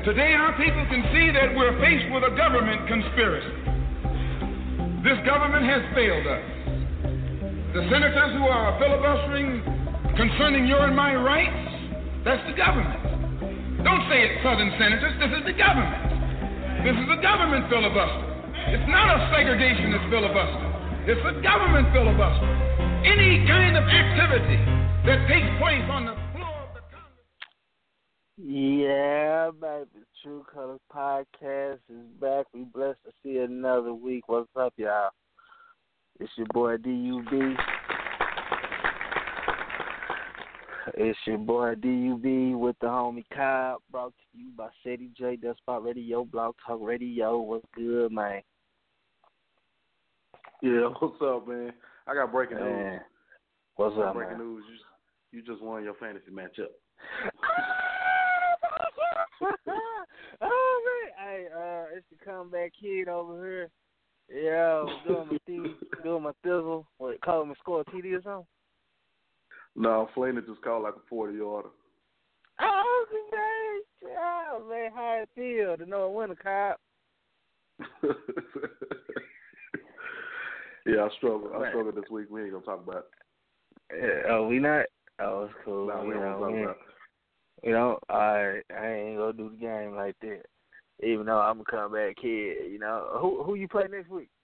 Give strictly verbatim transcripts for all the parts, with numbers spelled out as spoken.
Today, our people can see that we're faced with a government conspiracy. This government has failed us. The senators who are filibustering concerning your and my rights, that's the government. Don't say it's Southern senators, this is the government. This is a government filibuster. It's not a segregationist filibuster. It's a government filibuster. Any kind of activity that takes place on the floor of the Congress. Yeah, baby. True Colors Podcast is back. We blessed to see another week. What's up, y'all? It's your boy D U B. It's your boy D U B with the homie Cobb, brought to you by City J, Despot Radio, Blog Talk Radio. What's good, man? Yeah, what's up, man? I got breaking man. news. What's up, breaking man? news. You, you just won your fantasy matchup. Oh, man. Hey, uh, it's the comeback kid over here. Yeah, doing my thing, doing my thizzle. What, calling me score a T D or something? No, Flanner just called like a forty-yarder. Oh, man. Oh, man, how it feel to know a winner, Cop? Yeah, I struggle. I Man. struggle this week. We ain't gonna talk about it. Yeah, oh, we not? Oh, it's cool. No, we you ain't know, gonna talk we, about you know, I I ain't gonna do the game like that. Even though I'm a comeback kid, you know. Who who you play next week?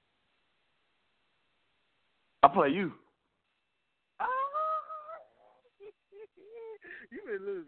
I play you. Oh, you been lose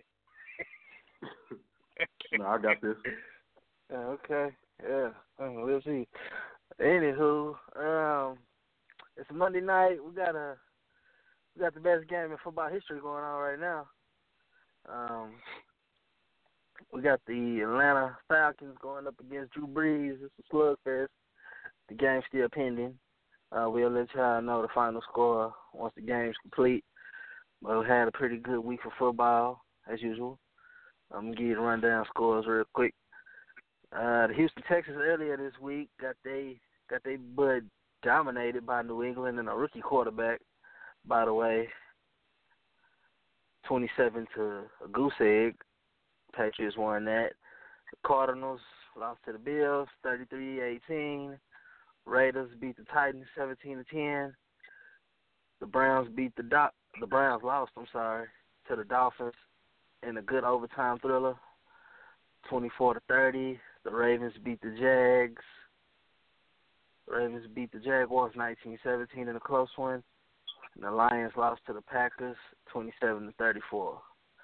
again. No, I got this. Okay, yeah, uh, we'll see. Anywho, um, it's Monday night. We got a we got the best game in football history going on right now. Um, we got the Atlanta Falcons going up against Drew Brees. It's a slugfest. The game's still pending. Uh, we'll let y'all know the final score once the game's complete. But we had a pretty good week for football, as usual. I'm going to give you the rundown scores real quick. Uh, the Houston Texans earlier this week got they got they bud dominated by New England and a rookie quarterback, by the way, twenty-seven to a goose egg. Patriots won that. The Cardinals lost to the Bills, thirty-three eighteen. Raiders beat the Titans, seventeen to ten. The Browns beat the Do- the Browns lost. I'm sorry to the Dolphins in a good overtime thriller, twenty-four to thirty. The Ravens beat the Jags. The Ravens beat the Jaguars nineteen seventeen in a close one. And the Lions lost to the Packers twenty-seven to thirty-four.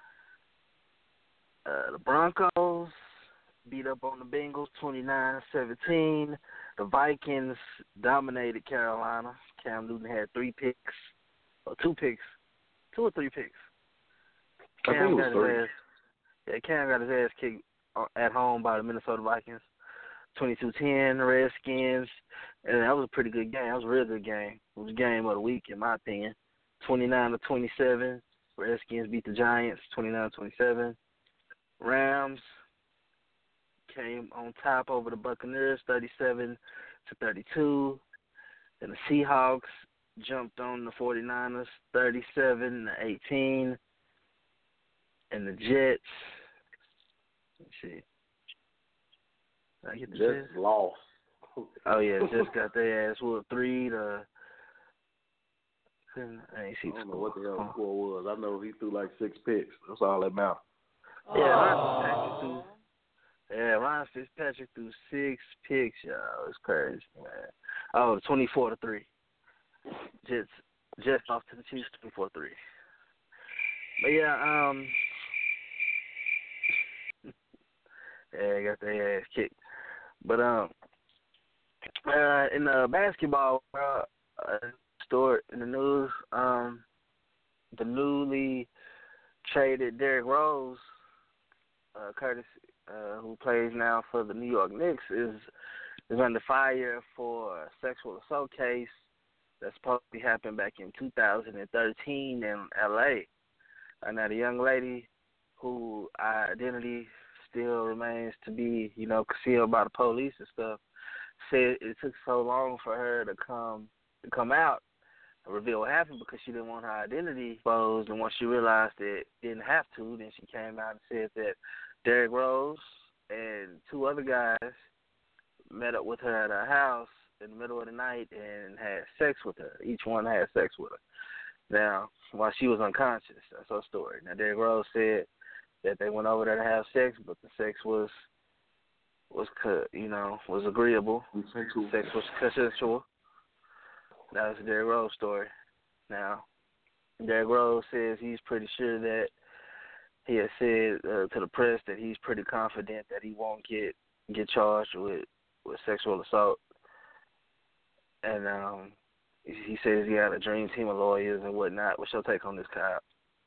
Uh, the Broncos beat up on the Bengals twenty-nine seventeen. The Vikings dominated Carolina. Cam Newton had three picks, or two picks, two or three picks. I think it was three. Ass, yeah, Cam got his ass kicked at home by the Minnesota Vikings, twenty-two ten. Redskins, and that was a pretty good game. That was a real good game. It was a game of the week, in my opinion. twenty-nine to twenty-seven. Redskins beat the Giants, twenty-nine twenty-seven. Rams came on top over the Buccaneers, thirty-seven to thirty-two. And the Seahawks jumped on the 49ers, thirty-seven to eighteen. And the Jets, let's see. Did I get the Just Jets? lost. Oh, yeah, just got their ass whooped three to. I ain't see I the don't know score. what the hell the Oh. score was. I know he threw like six picks. That's all that matters. Yeah, Ryan Fitzpatrick threw. Yeah, Ryan Fitzpatrick threw six picks, y'all. It's crazy, man. Oh, twenty-four to three. Jets, Jets off to the Chiefs, twenty-four three. But yeah, um, yeah, got their ass kicked. But um, uh, in the basketball, uh, uh, story in the news, um, the newly traded Derrick Rose, uh, Curtis, uh, who plays now for the New York Knicks, is is under fire for a sexual assault case that's supposed to be happened back in two thousand thirteen in L A. And now the young lady, who identity still remains to be, you know, concealed by the police and stuff, said it took so long for her to come to come out. reveal what happened because she didn't want her identity exposed. And once she realized that it didn't have to, then she came out and said that Derrick Rose and two other guys met up with her at her house in the middle of the night and had sex with her. Each one had sex with her. Now, while she was unconscious, that's her story. Now, Derrick Rose said that they went over there to have sex, but the sex was, was you know, was agreeable. Consensual. Sex was consensual. That was the Derrick Rose story. Now, Derrick Rose says he's pretty sure that he has said uh, to the press that he's pretty confident that he won't get get charged with, with sexual assault. And um, he says he had a dream team of lawyers and whatnot. What's your take on this, Kyle?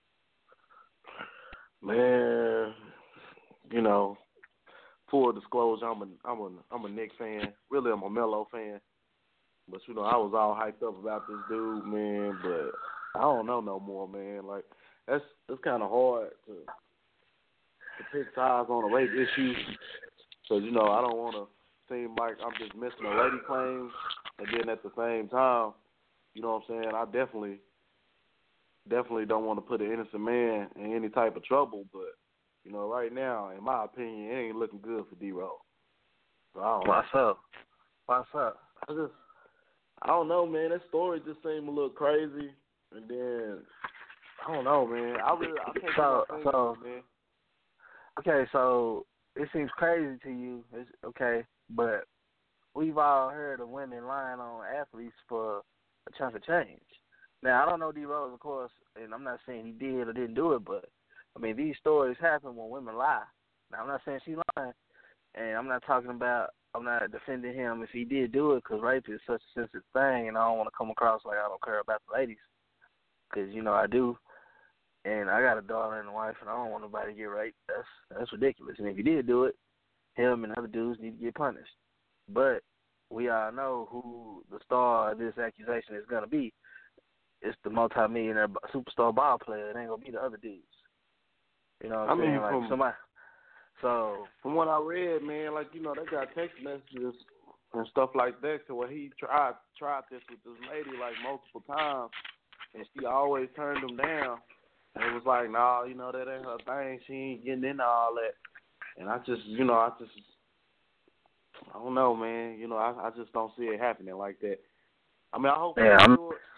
Man, you know, full disclosure, I'm a I'm a I'm a Knicks fan. Really, I'm a Melo fan. But you know, I was all hyped up about this dude, man. But I don't know no more, man. Like that's it's kind of hard to to pick sides on a rape issue, because you know I don't want to seem like I'm just missing a lady claim, and then at the same time, you know what I'm saying, I definitely, definitely don't want to put an innocent man in any type of trouble, but, you know, right now, in my opinion, it ain't looking good for D-Rose. So I don't What's know. up? What's up? I just, I don't know, man. That story just seemed a little crazy, and then, I don't know, man. I really, I can't So, think so, of it, man. Okay, so it seems crazy to you, it's, okay, but we've all heard of women lying on athletes for a chunk of change. Now, I don't know D. Rose, of course, and I'm not saying he did or didn't do it, but, I mean, these stories happen when women lie. Now, I'm not saying she's lying, and I'm not talking about, I'm not defending him if he did do it, because rape is such a sensitive thing, and I don't want to come across like I don't care about the ladies, because, you know, I do. And I got a daughter and a wife, and I don't want nobody to get raped. That's that's ridiculous. And if he did do it, him and other dudes need to get punished. But we all know who the star of this accusation is going to be. It's the multi-millionaire superstar ball player. It ain't going to be the other dudes. You know what I'm I mean, saying? Like from, somebody. So from what I read, man, like, you know, they got text messages and stuff like that to where he tried tried this with this lady, like, multiple times, and she always turned him down. And it was like, nah, you know, that ain't her thing. She ain't getting into all that. And I just, you know, I just, I don't know, man. You know, I, I just don't see it happening like that. I mean, I hope yeah, they I'm, do it,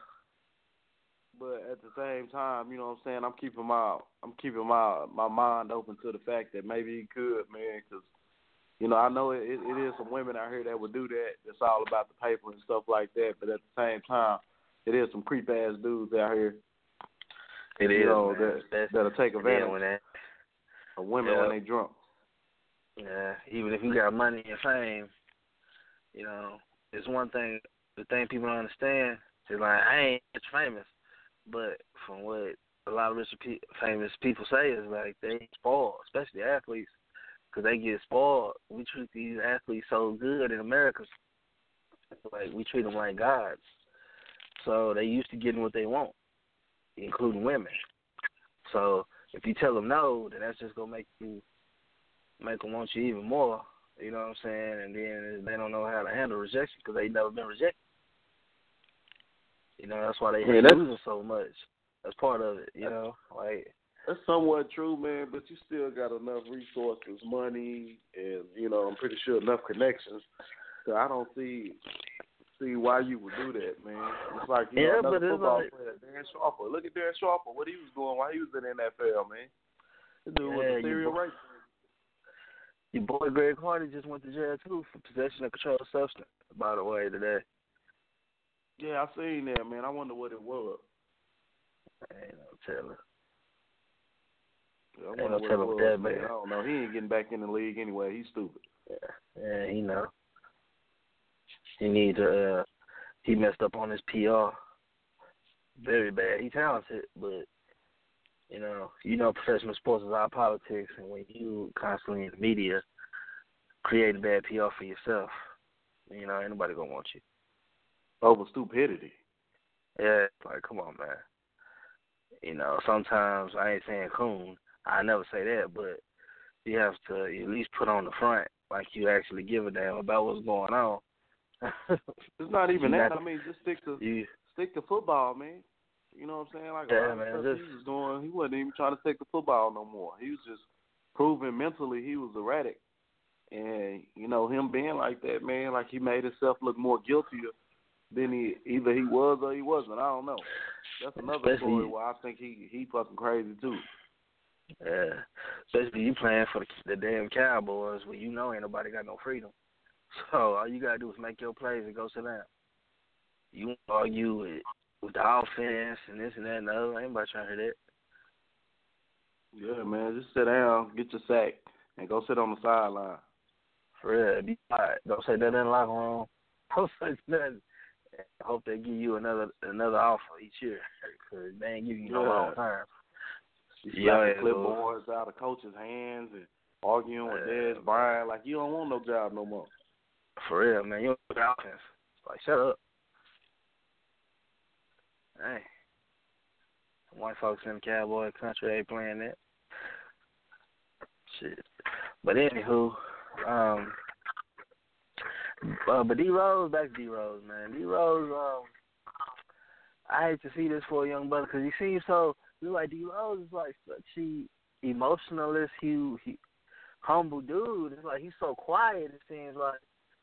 but at the same time, you know what I'm saying, I'm keeping my, I'm keeping my, my mind open to the fact that maybe he could, man, because, you know, I know it, it is some women out here that would do that. It's all about the paper and stuff like that. But at the same time, it is some creep ass dudes out here. It you is, know, man. that, that'll take advantage when that, of women yeah. when they drunk. Yeah, even if you got money and fame, you know, it's one thing, the thing people don't understand is like, I ain't rich famous, but from what a lot of rich pe- famous people say is like they spoiled, especially athletes, because they get spoiled. We treat these athletes so good in America, like we treat them like gods. So they used to getting what they want, including women. So if you tell them no, then that's just gonna make you make them want you even more. You know what I'm saying? And then they don't know how to handle rejection because they never been rejected. You know, that's why they hate yeah, losing so much. That's part of it. You know, like that's somewhat true, man. But you still got enough resources, money, and you know, I'm pretty sure enough connections. So I don't see. See why you would do that, man. It's like, you yeah, know, another but football like, player, Darren Sharper. Look at Darren Sharper, what he was doing while he was in the N F L, man. This dude yeah, was a serial your, rape. your boy Greg Hardy just went to jail, too, for possession of controlled substance, by the way, today. Yeah, I seen that, man. I wonder what it was. Ain't no telling. Yeah, I Ain't wonder no what it telling was, with that, man. man. I don't know. He ain't getting back in the league anyway. He's stupid. Yeah, yeah, he know. He need to, uh, he messed up on his P R. Very bad. He's talented, but, you know, you know professional sports is our politics, and when you constantly in the media create a bad P R for yourself, you know, ain't nobody gonna want you. Over stupidity. Yeah, like, come on, man. You know, sometimes, I ain't saying coon, I never say that, but you have to at least put on the front like you actually give a damn about what's going on. It's not even that. Not, I mean, just stick to you, stick stick to football, man. You know what I'm saying? Like yeah, a lot man, of stuff just, he was doing, he wasn't even trying to stick to football no more. He was just proving mentally he was erratic. And, you know, him being like that, man, like he made himself look more guiltier than he either he was or he wasn't. I don't know. That's another especially, story where I think he he fucking crazy too. Yeah, especially you playing for the, the damn Cowboys where you know ain't nobody got no freedom. So all you gotta do is make your plays and go sit down. You won't argue with with the offense and this and that and the other. Ain't nobody trying to hear that. Yeah, man, just sit down, get your sack, and go sit on the sideline. For real, be quiet. Don't say nothing in the locker room. Don't say nothing. I hope they give you another another offer each year because they ain't giving you no Yeah. long term. You Yeah, slap the clipboards out of coach's hands and arguing with Yeah. Dez Bryant like you don't want no job no more. For real, man. You don't look at offense. It's like, shut up. Hey. White folks in the Cowboy country ain't playing that. Shit. But anywho, um, uh, but D Rose, back to D Rose, man. D Rose, um, I hate to see this for a young brother because he seems so. You're like D Rose is like such a emotionalist, he, he humble dude. It's like he's so quiet. It seems like.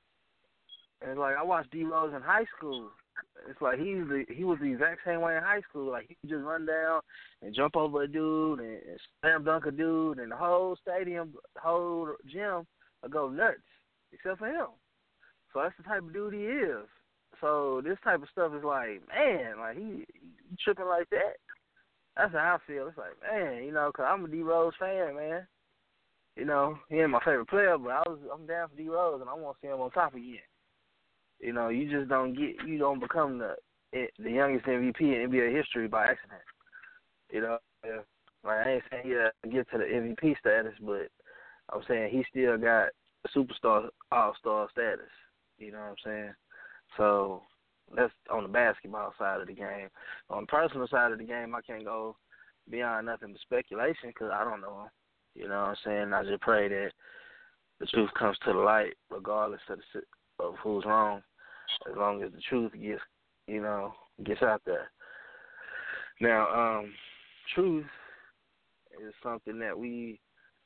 And it's like I watched D Rose in high school. It's like he's the, he was the exact same way in high school. Like he could just run down and jump over a dude and, and slam dunk a dude, and the whole stadium, the whole gym would go nuts, except for him. So that's the type of dude he is. So this type of stuff is like, man, like he, he tripping like that. That's how I feel. It's like, man, you know, 'cause I'm a D Rose fan, man. You know, he ain't my favorite player, but I was I'm down for D Rose, and I want to see him on top again. You know, you just don't get, you don't become the the youngest M V P in N B A history by accident. You know, yeah. Like I ain't saying he get to the M V P status, but I'm saying he still got superstar, all-star status. You know what I'm saying? So that's on the basketball side of the game. On the personal side of the game, I can't go beyond nothing but speculation because I don't know him. You know what I'm saying? I just pray that the truth comes to the light, regardless of the of who's wrong, as long as the truth gets, you know, gets out there. Now, um, truth is something that we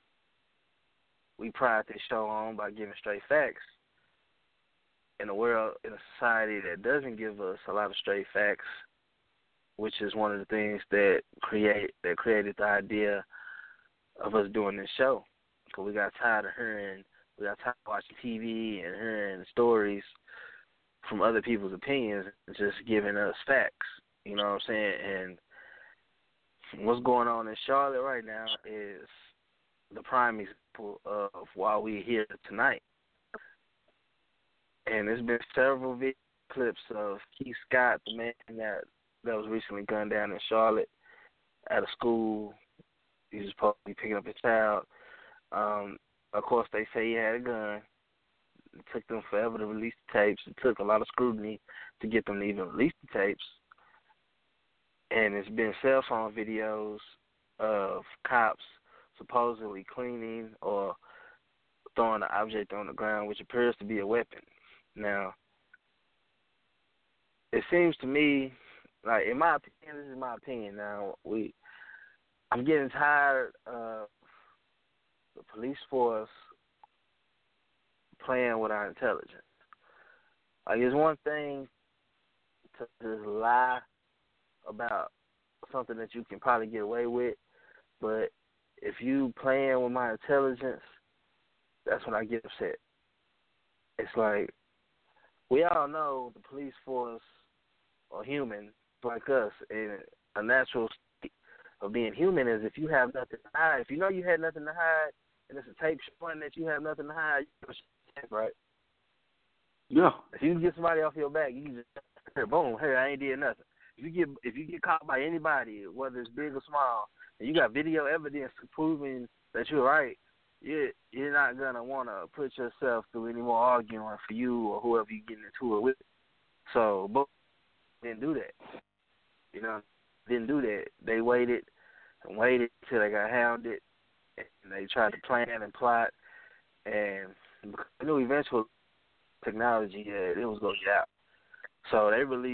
we pride this show on by giving straight facts. In a world, in a society that doesn't give us a lot of straight facts, which is one of the things that create that created the idea of us doing this show, because we got tired of hearing. We got time watching T V and hearing stories from other people's opinions and just giving us facts. You know what I'm saying? And what's going on in Charlotte right now is the prime example of why we're here tonight. And there's been several video clips of Keith Scott, the man that, that was recently gunned down in Charlotte at a school. He was supposed to be picking up a child. Um, Of course, they say he had a gun. It took them forever to release the tapes. It took a lot of scrutiny to get them to even release the tapes. And it's been cell phone videos of cops supposedly cleaning or throwing an object on the ground, which appears to be a weapon. Now, it seems to me, like, in my opinion, this is my opinion now, we, I'm getting tired of the police force playing with our intelligence. Like, it's one thing to just lie about something that you can probably get away with, but if you playing with my intelligence, that's when I get upset. It's like, we all know the police force are human like us, and a natural state of being human is if you have nothing to hide. If you know you had nothing to hide, and it's a tape showing that you have nothing to hide, you can tape, right? Yeah. If you can get somebody off your back, you can just, hey, boom, hey, I ain't did nothing. If you get if you get caught by anybody, whether it's big or small, and you got video evidence proving that you're right, you're, you're not going to want to put yourself through any more arguing for you or whoever you're getting into it with. So, boom, didn't do that. You know, didn't do that. They waited and waited until they got hounded, and they tried to plan and plot, and they knew eventually technology, uh, it was going to get out. So they released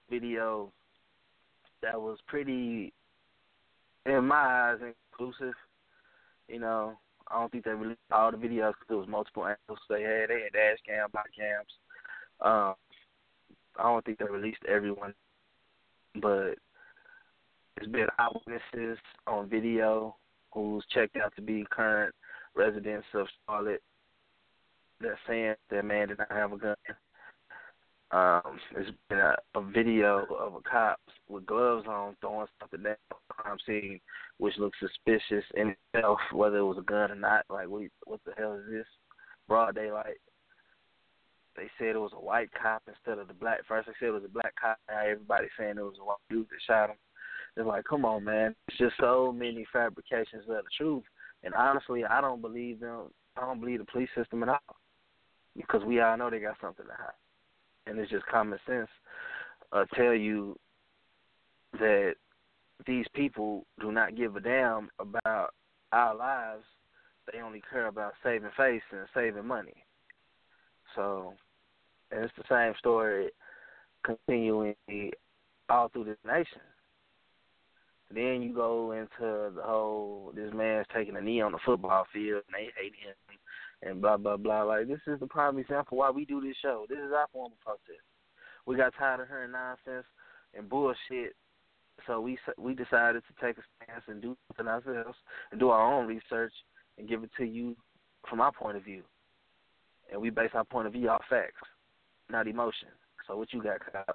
video that was pretty, in my eyes, inclusive. You know, I don't think they released all the videos because there was multiple angles they had. They had dash cam, body cams. Um, I don't think they released everyone, but there's been eyewitnesses on video who's checked out to be current residents of Charlotte that saying that man did not have a gun. Um, there's been a, a video of a cop with gloves on throwing something down at the crime scene, which looks suspicious in itself, whether it was a gun or not. Like, what, what the hell is this? Broad daylight. They said it was a white cop instead of the black. First they said it was a black cop. Now everybody's saying it was a white dude that shot him. It's like, come on, man. It's just so many fabrications of the truth. And honestly, I don't believe them. I don't believe the police system at all, because we all know they got something to hide. And it's just common sense uh, tell you that these people do not give a damn about our lives. They only care about saving face and saving money. So, and it's the same story continuing all through this nation. Then you go into the whole, this man's taking a knee on the football field and they hate him and blah, blah, blah. Like, this is the prime example why we do this show. This is our form of protest. We got tired of hearing nonsense and bullshit, so we we decided to take a stance and do something ourselves and do our own research and give it to you from our point of view. And we base our point of view off facts, not emotion. So what you got, Kyle?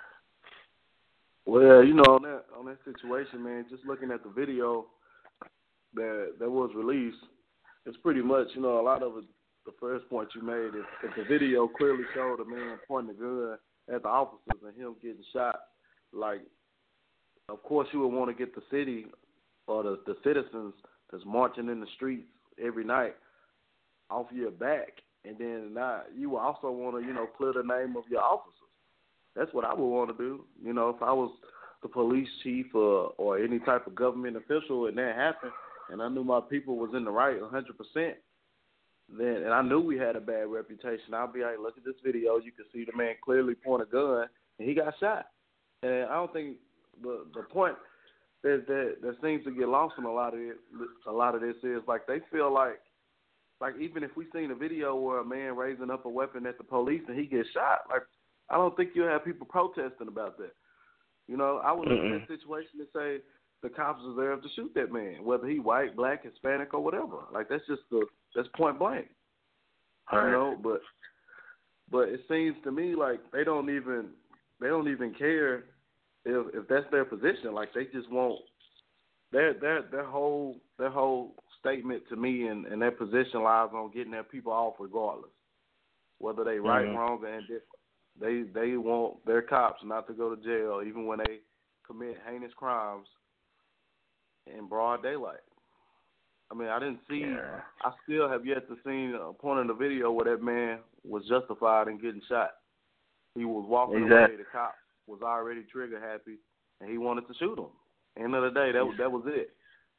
Well, you know, on that on that situation, man, just looking at the video that that was released, it's pretty much, you know, a lot of it, the first point you made, if, if the video clearly showed a man pointing a gun at the officers and him getting shot, like, of course you would want to get the city or the, the citizens that's marching in the streets every night off your back, and then not, you would also want to, you know, clear the name of your officers. That's what I would want to do. You know, if I was the police chief or, or any type of government official and that happened, and I knew my people was in the right one hundred percent, then, and I knew we had a bad reputation, I'd be like, look at this video. You can see the man clearly point a gun, and he got shot. And I don't think the the point that that, that seems to get lost in a lot of it, a lot of this is like they feel like, like even if we seen a video where a man raising up a weapon at the police and he gets shot, like I don't think you'll have people protesting about that. You know, I would look at that situation and say the cops deserve to shoot that man, whether he white, black, Hispanic, or whatever. Like that's just the that's point blank. All you know, but but it seems to me like they don't even they don't even care if if that's their position. Like they just want their their their whole their whole statement to me and, and their position lies on getting their people off regardless, whether they right, mm-hmm. wrong, or indifferent. They they want their cops not to go to jail even when they commit heinous crimes in broad daylight. I mean, I didn't see. Yeah. I still have yet to see a point in the video where that man was justified in getting shot. He was walking exactly. away. The cop was already trigger happy, and he wanted to shoot him. End of the day, that was that was it.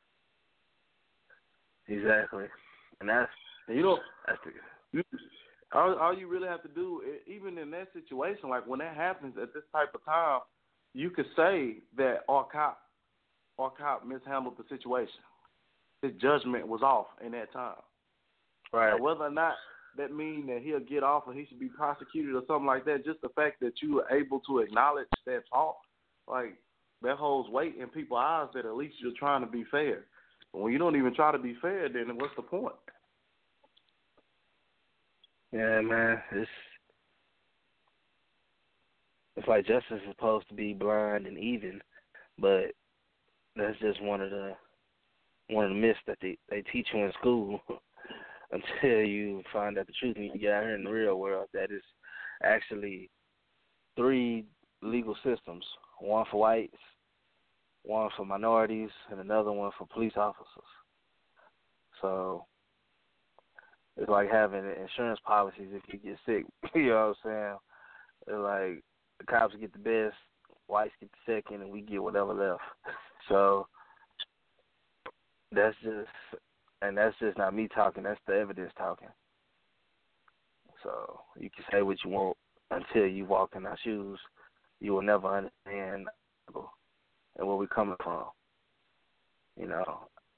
Exactly, and that's and you know that's the. You, all, all you really have to do, even in that situation, like when that happens at this type of time, you could say that our cop, our cop mishandled the situation. His judgment was off in that time. Right. Now, whether or not that means that he'll get off or he should be prosecuted or something like that, just the fact that you were able to acknowledge that fault, like that holds weight in people's eyes that at least you're trying to be fair. But when you don't even try to be fair, then what's the point? Yeah, man, it's it's like justice is supposed to be blind and even, but that's just one of the one of the myths that they, they teach you in school until you find out the truth and you get out here in the real world. That is actually three legal systems: one for whites, one for minorities, and another one for police officers. So it's like having insurance policies if you get sick. You know what I'm saying? It's like the cops get the best, whites get the second, and we get whatever left. So that's just, and that's just not me talking. That's the evidence talking. So you can say what you want until you walk in our shoes. you will never understand and where we're coming from. You know.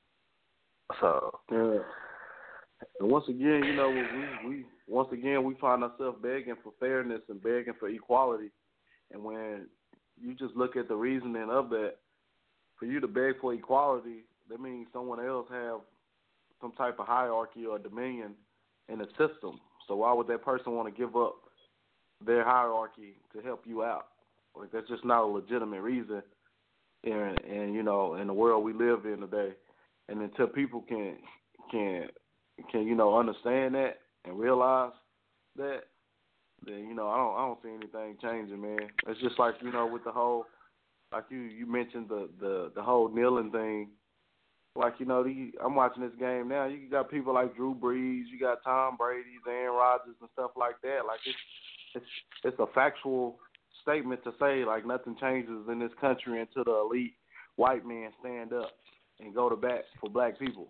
So. Yeah. And once again, you know, we we once again we find ourselves begging for fairness and begging for equality. And when you just look at the reasoning of that, for you to beg for equality, that means someone else have some type of hierarchy or dominion in the system. So why would that person want to give up their hierarchy to help you out? Like, that's just not a legitimate reason. And, and you know, in the world we live in today, and until people can can can you know understand that and realize that, then you know I don't I don't see anything changing, man. It's just like, you know, with the whole, like you you mentioned the the, the whole kneeling thing. Like, you know, the, I'm watching this game now. You got people like Drew Brees, you got Tom Brady, Aaron Rodgers, and stuff like that. Like, it's it's it's a factual statement to say, like, nothing changes in this country until the elite white men stand up and go to bat for black people.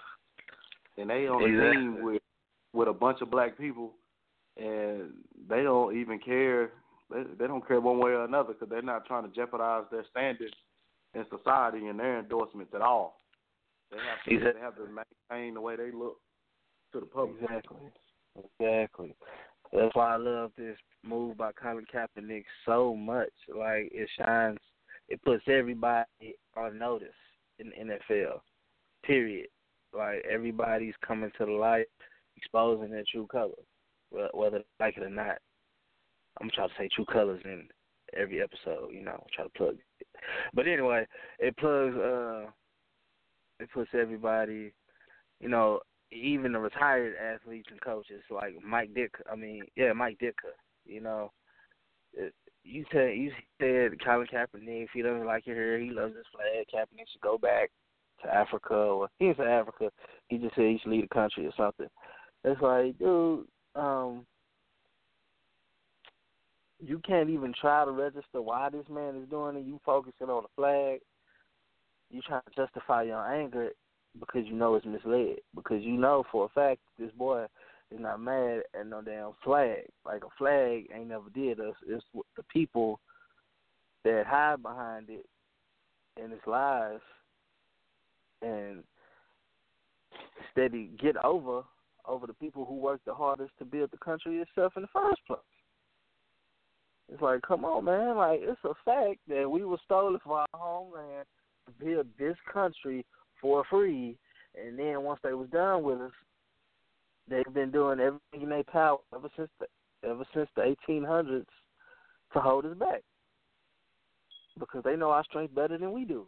And they on a exactly. team with with a bunch of black people, and they don't even care. They, they don't care one way or another because they're not trying to jeopardize their standards in society and their endorsements at all. They have to, exactly. they have to maintain the way they look to the public. Exactly. Exactly. That's why I love this move by Colin Kaepernick so much. Like, it shines, it puts everybody on notice in the N F L, period. Like, everybody's coming to the light, exposing their true colors, whether they like it or not. I'm trying to say true colors in every episode, you know, I'm trying to plug it. But anyway, it plugs, uh, it puts everybody, you know, even the retired athletes and coaches like Mike Dick. I mean, yeah, Mike Ditka. You know, it, you said you said Colin Kaepernick. If he doesn't like it here, he loves his flag. Kaepernick should go back to Africa, or he didn't say Africa. He just said he should leave the country or something. It's like, dude, um, you can't even try to register why this man is doing it. You focusing on the flag. You trying to justify your anger because you know it's misled. Because you know for a fact this boy is not mad at no damn flag. Like, a flag ain't never did us. It's the people that hide behind it and its lies and steady get over over the people who work the hardest to build the country itself in the first place. It's like, come on, man. Like, it's a fact that we were stolen from our homeland to build this country for free, and then once they was done with us, they've been doing everything in their power ever since the, ever since the eighteen hundreds to hold us back because they know our strength better than we do,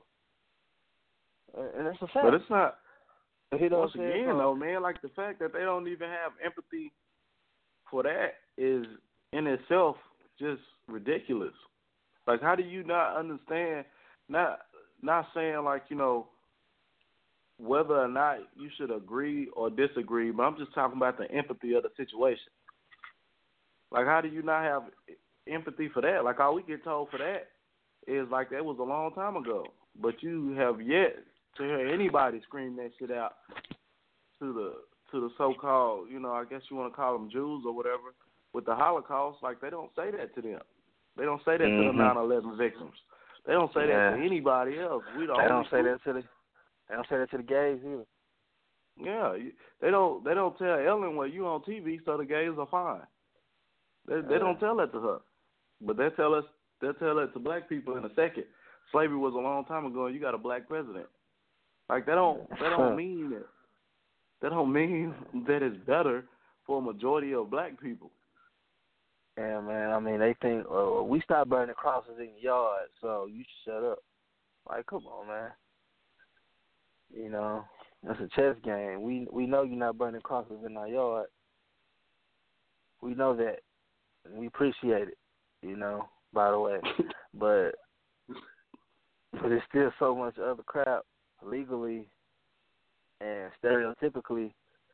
and it's a fact. But it's not. You know once again, though, man, like the fact that they don't even have empathy for that is in itself just ridiculous. Like, how do you not understand? Not not saying like, you know, whether or not you should agree or disagree, but I'm just talking about the empathy of the situation. Like, how do you not have empathy for that? Like, all we get told for that is like that was a long time ago. But you have yet to hear anybody scream that shit out to the to the so-called, you know, I guess you want to call them Jews or whatever, with the Holocaust. Like, they don't say that to them. They don't say that mm-hmm. to the nine eleven victims. They don't say yeah. that to anybody else. We the they don't say group. that to the they don't say that to the gays either. Yeah, they don't. They don't tell Ellen, well, you on T V, so the gays are fine. They they yeah. don't tell that to her, but they tell us. They tell that to black people in a second. Slavery was a long time ago, and you got a black president. Like, that don't that don't mean that. That don't mean that it's better for a majority of black people. Yeah, man. I mean, they think, oh, we stopped burning crosses in your yard, so you should shut up. Like, come on, man. You know, that's a chess game. We we know you're not burning crosses in our yard. We know that. We appreciate it, you know, by the way. But but there's still so much other crap legally and stereotypically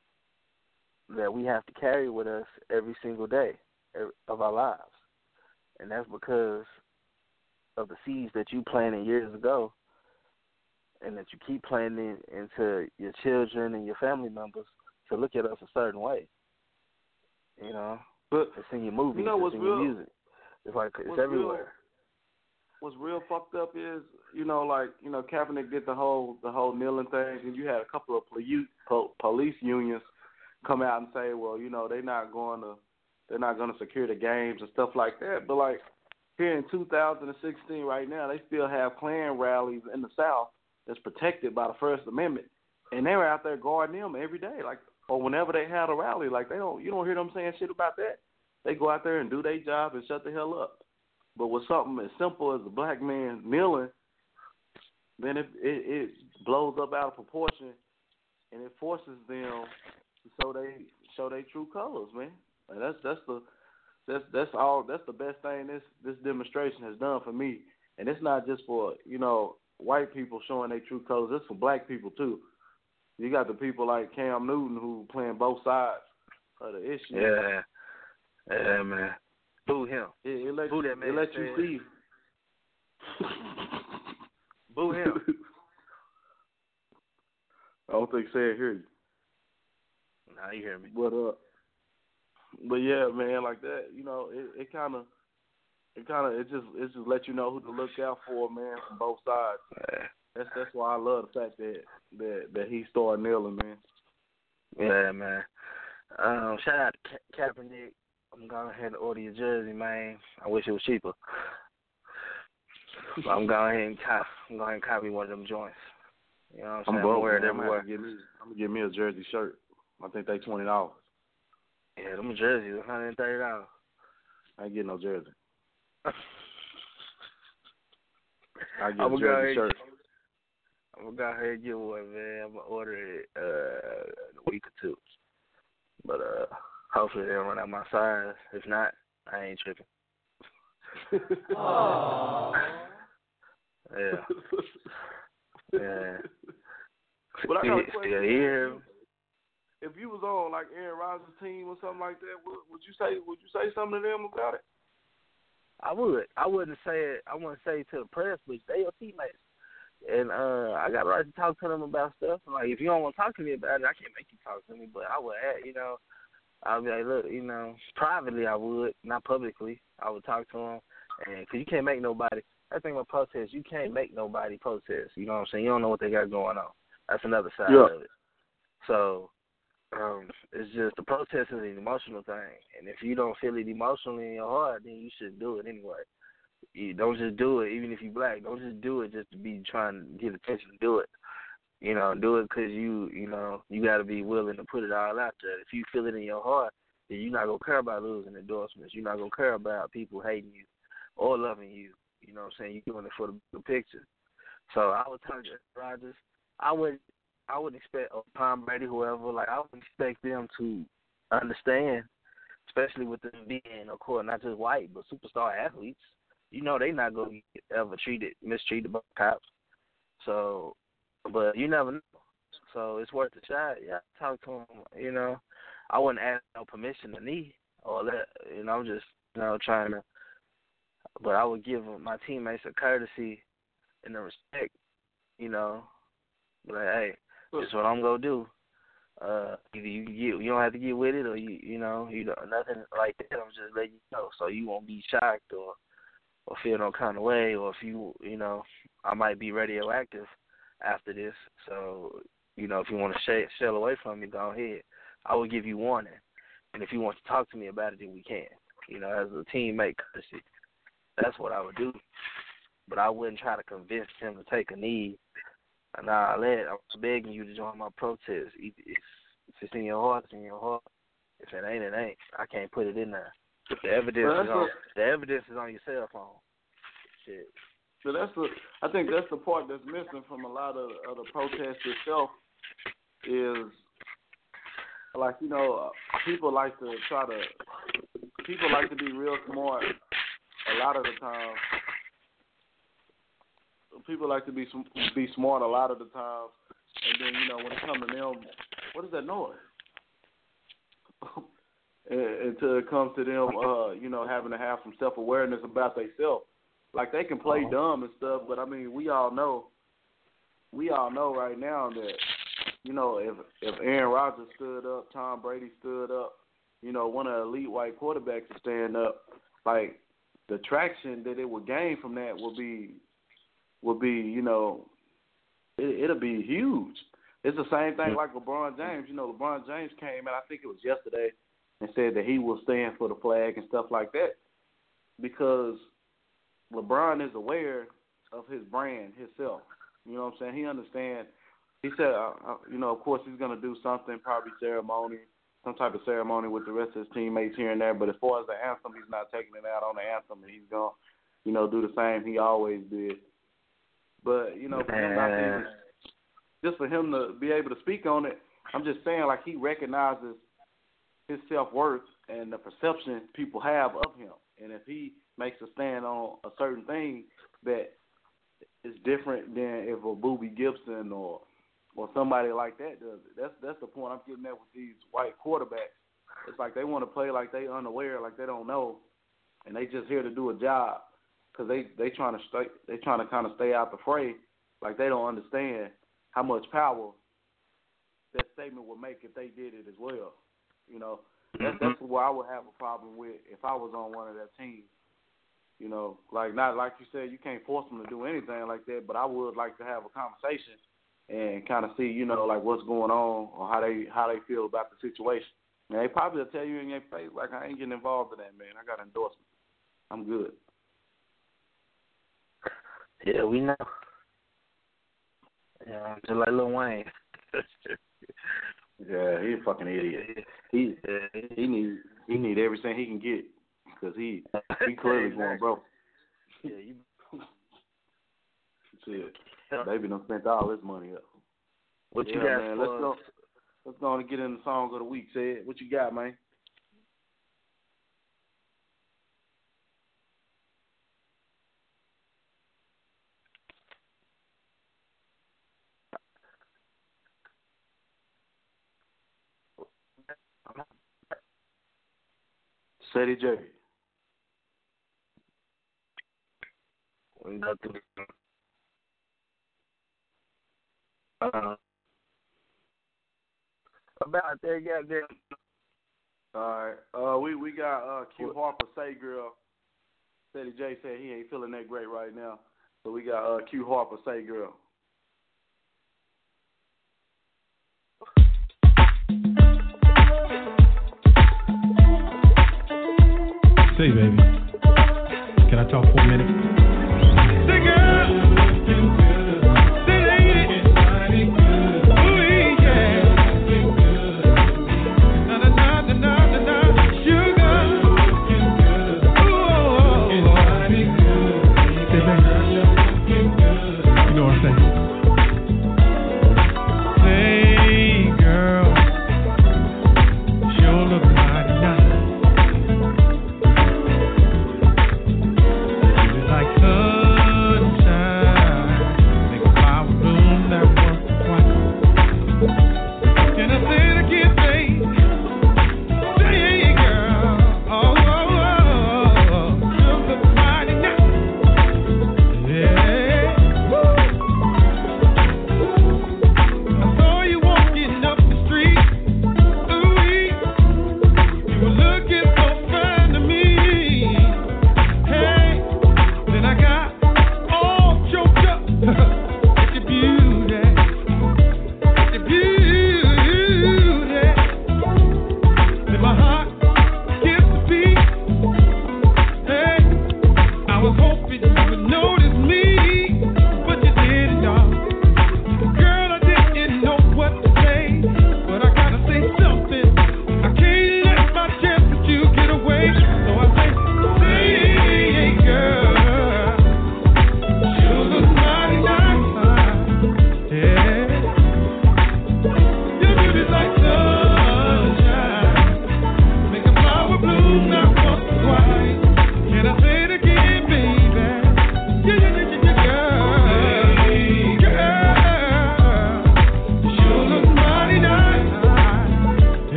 that we have to carry with us every single day of our lives. And that's because of the seeds that you planted years ago and that you keep planting into your children and your family members to look at us a certain way. You know? But it's in your movies, you know it's what's in real, your music. It's like, it's what's everywhere. what's real fucked up is, you know, like, you know, Kaepernick did the whole the whole kneeling thing, and you had a couple of police police unions come out and say, well, you know, they're not going to they're not going to secure the games and stuff like that. But like here in two thousand sixteen, right now, they still have Klan rallies in the South that's protected by the First Amendment, and they're out there guarding them every day, like, or whenever they had a rally, like they don't you don't hear them saying shit about that. They go out there and do their job and shut the hell up. But with something as simple as a black man kneeling, then it, it it blows up out of proportion, and it forces them to show they show their true colors, man. And that's that's the that's that's all that's the best thing this this demonstration has done for me. And it's not just for, you know, white people showing their true colors. It's for black people too. You got the people like Cam Newton who playing both sides of the issue. Yeah, yeah, man. Boo him. It, it let, Boo you, that man. It let you see. Boo him. I don't think Say hear you. Nah, you hear me. But uh, but yeah, man, like that, you know, it, it kind of, it kind of, it just, it just let you know who to look out for, man, from both sides. Yeah. That's that's why I love the fact that that that he started kneeling, man. Yeah, man. Um, shout out to Ka- Kaepernick. I'm going ahead and order your jersey, man. I wish it was cheaper. But I'm going ahead and cop, I'm going to copy one of them joints. You know what I'm saying? I'm broke, I'm wearing man. it I'm everywhere. gonna, me, I'm gonna get me a jersey shirt. I think they twenty dollars. Yeah, them jerseys, one hundred and thirty dollars. I ain't getting no jersey. I get I'm a jersey shirt. I'm gonna go ahead and get one, man. I'm gonna order it uh, in a week or two. But uh, hopefully they'll run out my size. If not, I ain't tripping. Aww. Yeah. Yeah. But I got a question. Yeah, yeah. If you was on like Aaron Rodgers' team or something like that, would, would you say would you say something to them about it? I would. I wouldn't say it. I wouldn't say it to the press, but they are teammates, and uh, I got a right to talk to them about stuff. Like if you don't want to talk to me about it, I can't make you talk to me. But I would, you know, I'll be like, look, you know, privately I would, not publicly. I would talk to them, and because you can't make nobody. That thing about protest, you can't make nobody protest. You know what I'm saying? You don't know what they got going on. That's another side yeah. of it. So. Um, it's just the protest is an emotional thing, and if you don't feel it emotionally in your heart, then you shouldn't do it anyway. You don't just do it, even if you're black. Don't just do it just to be trying to get attention. Do it, you know. Do it because you, you know, you got to be willing to put it all out there. If you feel it in your heart, then you're not gonna care about losing endorsements. You're not gonna care about people hating you or loving you. You know what I'm saying? You're doing it for the bigger picture. So I would tell you, Rodgers, I would. I would expect uh, Tom Brady, whoever, like I would expect them to understand, especially with them being, of course, not just white, but superstar athletes. You know they're not going to get ever treated, mistreated by cops. So, but you never know. So it's worth a shot. Yeah, talk to them. You know, I wouldn't ask no permission to knee or that. You know, I'm just, you know, trying to. But I would give my teammates a courtesy and a respect. You know, like, hey. This is what I'm gonna do. Uh, either you get, you don't have to get with it, or you, you know, you know, nothing like that. I'm just letting you know, so you won't be shocked or, or feel no kind of way, or if you, you know, I might be radioactive after this. So, you know, if you want to sh- shell away from me, go ahead. I will give you warning, and if you want to talk to me about it, then we can. You know, as a teammate courtesy, that's what I would do. But I wouldn't try to convince him to take a knee. Nah, lad, I'm begging you to join my protest. If it's in your heart, it's in your heart. If it ain't, it ain't. I can't put it in there. The evidence is on. The evidence is on your cell phone. Shit. So that's the. I think that's the part that's missing from a lot of, of the protest itself. Is like, you know, people like to try to. People like to be real smart. A lot of the time. People like to be be smart a lot of the times, and then, you know, when it comes to them, what is that noise? Until it comes to them, uh, you know, having to have some self-awareness about themselves. Like, they can play dumb and stuff, but I mean, we all know, we all know right now that, you know, if if Aaron Rodgers stood up, Tom Brady stood up, you know, one of the elite white quarterbacks to stand up, like, the traction that it would gain from that will be, will be, you know, it, it'll be huge. It's the same thing like LeBron James. You know, LeBron James came out, I think it was yesterday, and said that he will stand for the flag and stuff like that because LeBron is aware of his brand, himself. You know what I'm saying? He understands. He said, uh, uh, you know, of course he's going to do something, probably ceremony, some type of ceremony with the rest of his teammates here and there. But as far as the anthem, he's not taking it out on the anthem, and he's going to, you know, do the same he always did. But, you know, for him not to even, just for him to be able to speak on it, I'm just saying, like, he recognizes his self-worth and the perception people have of him. And if he makes a stand on a certain thing that is different than if a Boobie Gibson or or somebody like that does it. That's that's the point I'm getting at with these white quarterbacks. It's like they want to play like they unaware, like they don't know, and they just here to do a job because they they trying to stay they trying to kind of stay out the fray, like they don't understand how much power that statement would make if they did it as well. You know, that's that's what I would have a problem with if I was on one of their teams. You know, like not like you said, you can't force them to do anything like that, but I would like to have a conversation and kind of see, you know, like what's going on or how they how they feel about the situation. And they probably will tell you in your face, like, I ain't getting involved in that, man. I got endorsement. I'm good. Yeah, we know. Yeah, just like Lil Wayne. Yeah, he's a fucking idiot. He he need he need everything he can get because he he clearly going broke. Yeah, you. Shit. Baby done spent all his money up. What you yeah, got man, for let's go. Let's go on and get in the song of the week, Sid. What you got, man? Ceddy J. We go through the Uh, about that goddamn. All right. Uh, we we got uh, Q Harper, Say Girl. Ceddy J said he ain't feeling that great right now, so we got uh, Q Harper, Say Girl. Say, baby, can I talk for a minute? Say, girl.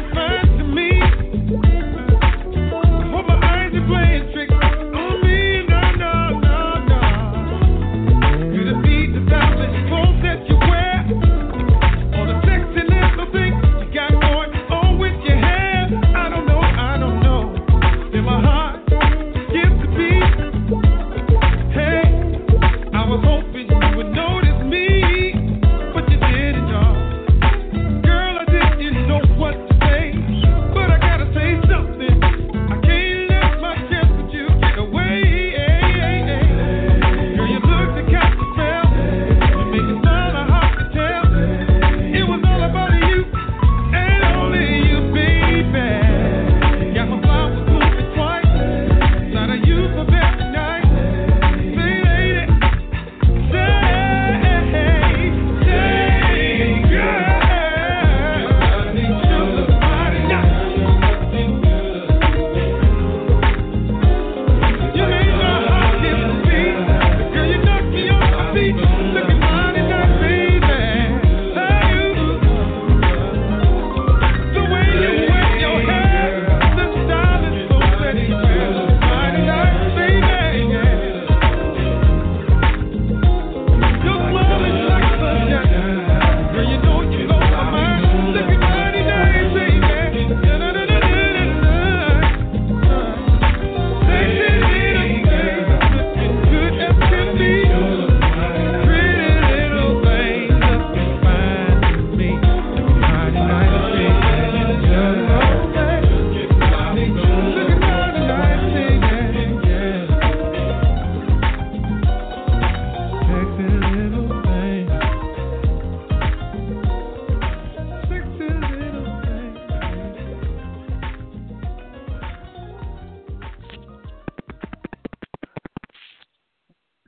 Playing tricks on me.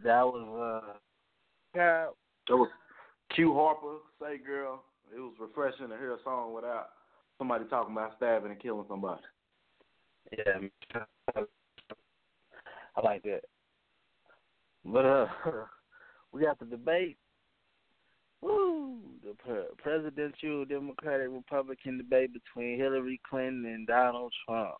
that was uh, yeah. That was Q Harper, Say Girl. It was refreshing to hear a song without somebody talking about stabbing and killing somebody. Yeah, I like that. But uh, we got the debate. Woo! The pre- presidential Democratic Republican debate between Hillary Clinton and Donald Trump.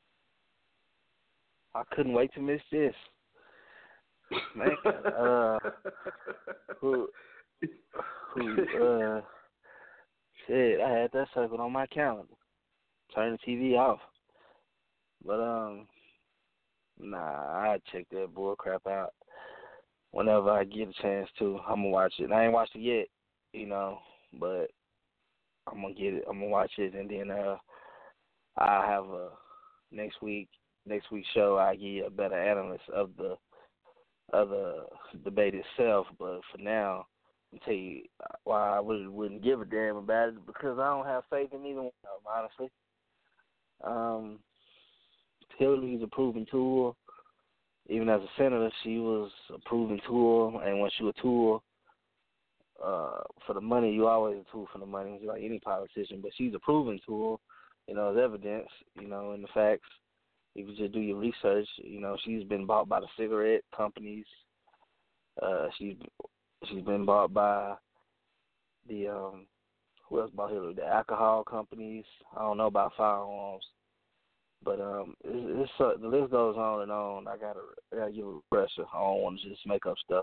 I couldn't wait to miss this. Man, uh, who, who, uh, shit, I had that circled on my calendar. Turn the T V off. But, um, nah, I check that bull crap out whenever I get a chance to. I'm going to watch it. I ain't watched it yet, you know, but I'm going to get it. I'm going to watch it, and then uh, I have a next week, next week's show, I give you a better analyst of the of the debate itself. But for now, I'll tell you why I really wouldn't give a damn about it, because I don't have faith in either one of them, honestly. Um, Hillary's a proven tool. Even as a senator, she was a proven tool, and when she was a tool uh, for the money, you always a tool for the money, just like any politician. But she's a proven tool, you know, as evidence, you know, in the facts. If you just do your research, you know, she's been bought by the cigarette companies. Uh, she's she's been bought by the um, who else bought Hillary? The alcohol companies. I don't know about firearms. But um, it's, it's uh, the list goes on and on. I gotta, I gotta give a refresher. I don't want to just make up stuff.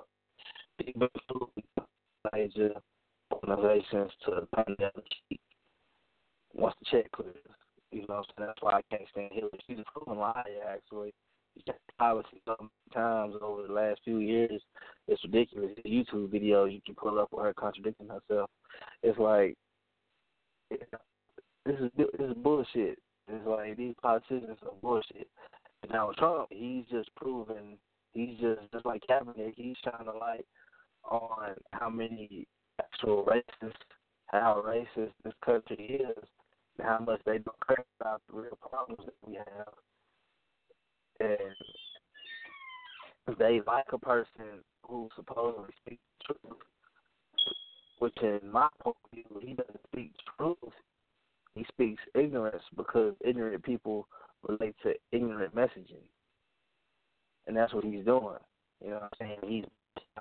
Major organizations to the pandemic once the check clears. You know, so that's why I can't stand Hillary. She's a proven liar, actually. She's got policy so many times over the last few years. It's ridiculous. The YouTube video you can pull up with her contradicting herself. It's like, it, this is this is bullshit. It's like these politicians are bullshit. And now Trump, he's just proven, he's just, just like Kaepernick, he's shining a light on how many actual racists, how racist this country is, and how much they don't care about the real problems that we have. And they like a person who supposedly speaks the truth, which in my point of view, he doesn't speak truth. He speaks ignorance, because ignorant people relate to ignorant messaging. And that's what he's doing. You know what I'm saying? He's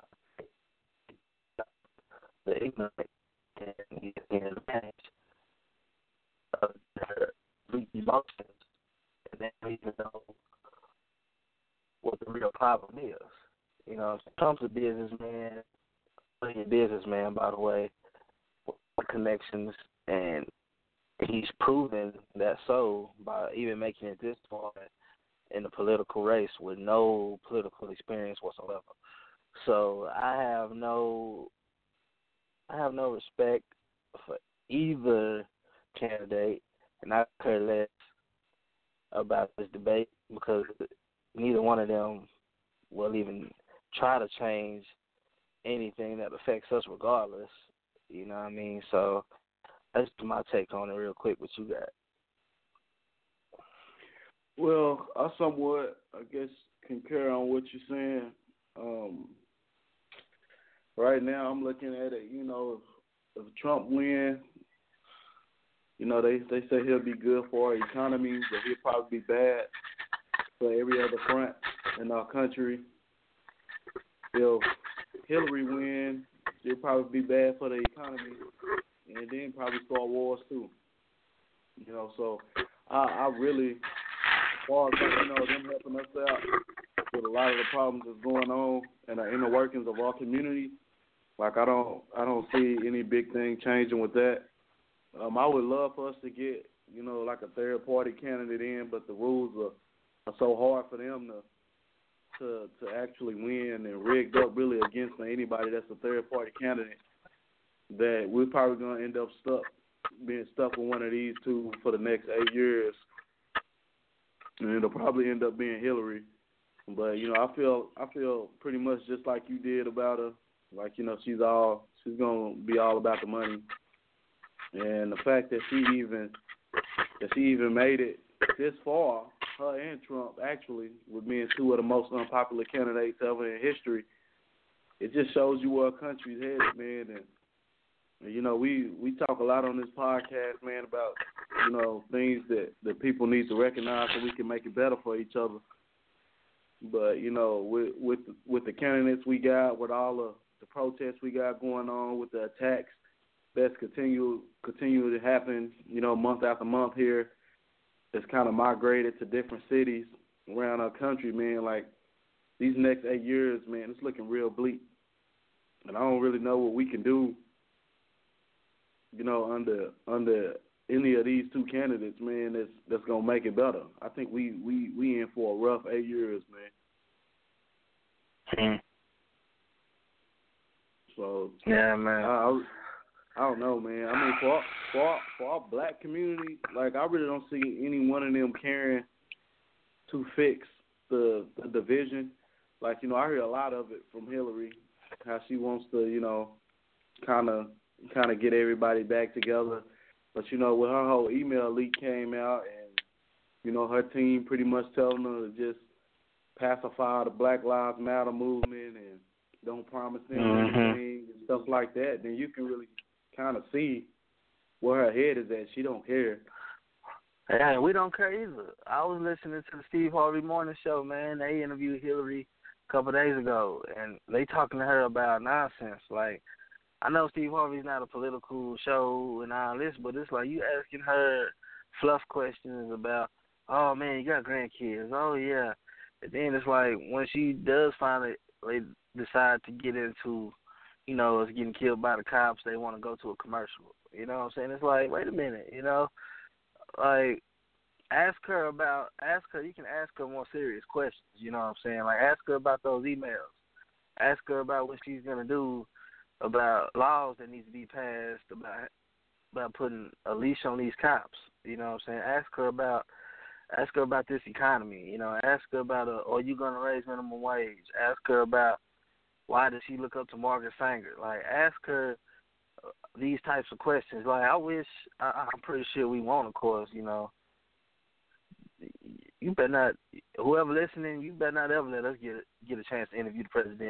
the ignorant, and he's taking advantage of their weak emotions, and they don't even know what the real problem is. You know, Trump's a businessman, a businessman, by the way, with connections, and he's proven that so by even making it this far in the political race with no political experience whatsoever. So I have no, I have no respect for either candidate, and I care less about this debate, because neither one of them will even try to change anything that affects us regardless. You know what I mean? So that's my take on it real quick. What you got? Well, I somewhat, I guess, concur on what you're saying. Um, right now, I'm looking at it, you know, if, if Trump win, you know, they, they say he'll be good for our economy, but he'll probably be bad for every other front in our country. If Hillary win, he'll probably be bad for the economy, and then probably start wars too. You know, so I, I really, as far as, you know, them helping us out with a lot of the problems that's going on in the inner workings of our community, like I don't, I don't see any big thing changing with that. Um, I would love for us to get, you know, like a third party candidate in, but the rules are, are so hard for them to. To, to actually win and rigged up really against anybody that's a third party candidate, that we're probably going to end up stuck, being stuck with one of these two for the next eight years. And it'll probably end up being Hillary. But, you know, I feel I feel pretty much just like you did about her. Like, you know, she's all, she's going to be all about the money. And the fact that she even, that she even made it this far, her and Trump, actually, with being two of the most unpopular candidates ever in history, it just shows you where a country's headed, man. And, and you know, we, we talk a lot on this podcast, man, about, you know, things that, that people need to recognize so we can make it better for each other. But, you know, with with with the candidates we got, with all the, the protests we got going on, with the attacks that's continue continue to happen, you know, month after month here, it's kind of migrated to different cities around our country, man. Like, these next eight years, man, it's looking real bleak. And I don't really know what we can do, you know, under under any of these two candidates, man, that's that's gonna make it better. I think we we, we in for a rough eight years, man. Mm. So yeah, man. I, I don't know, man. I mean, for our, for our, for our black community, like, I really don't see any one of them caring to fix the, the division. Like, you know, I hear a lot of it from Hillary, how she wants to, you know, kind of kind of get everybody back together. But, you know, when her whole email leak came out and, you know, her team pretty much telling her to just pacify the Black Lives Matter movement and don't promise them mm-hmm. anything and stuff like that, then you can really kind of see where her head is at. She don't care. Yeah, we don't care either. I was listening to the Steve Harvey Morning Show, man. They interviewed Hillary a couple of days ago, and they talking to her about nonsense. Like, I know Steve Harvey's not a political show and all this, but it's like you asking her fluff questions about, oh, man, you got grandkids. Oh, yeah. And then it's like when she does finally they decide to get into, you know, us getting killed by the cops, they want to go to a commercial. You know what I'm saying? It's like, wait a minute, you know? Like, ask her about, ask her, you can ask her more serious questions, you know what I'm saying? Like, ask her about those emails. Ask her about what she's going to do about laws that need to be passed, about about putting a leash on these cops, you know what I'm saying? Ask her about, ask her about this economy, you know, ask her about, uh, are you going to raise minimum wage? Ask her about, why does she look up to Margaret Sanger? Like, ask her these types of questions. Like, I wish, I, I'm pretty sure we won't, of course, you know. You better not, whoever listening, you better not ever let us get get a chance to interview the president.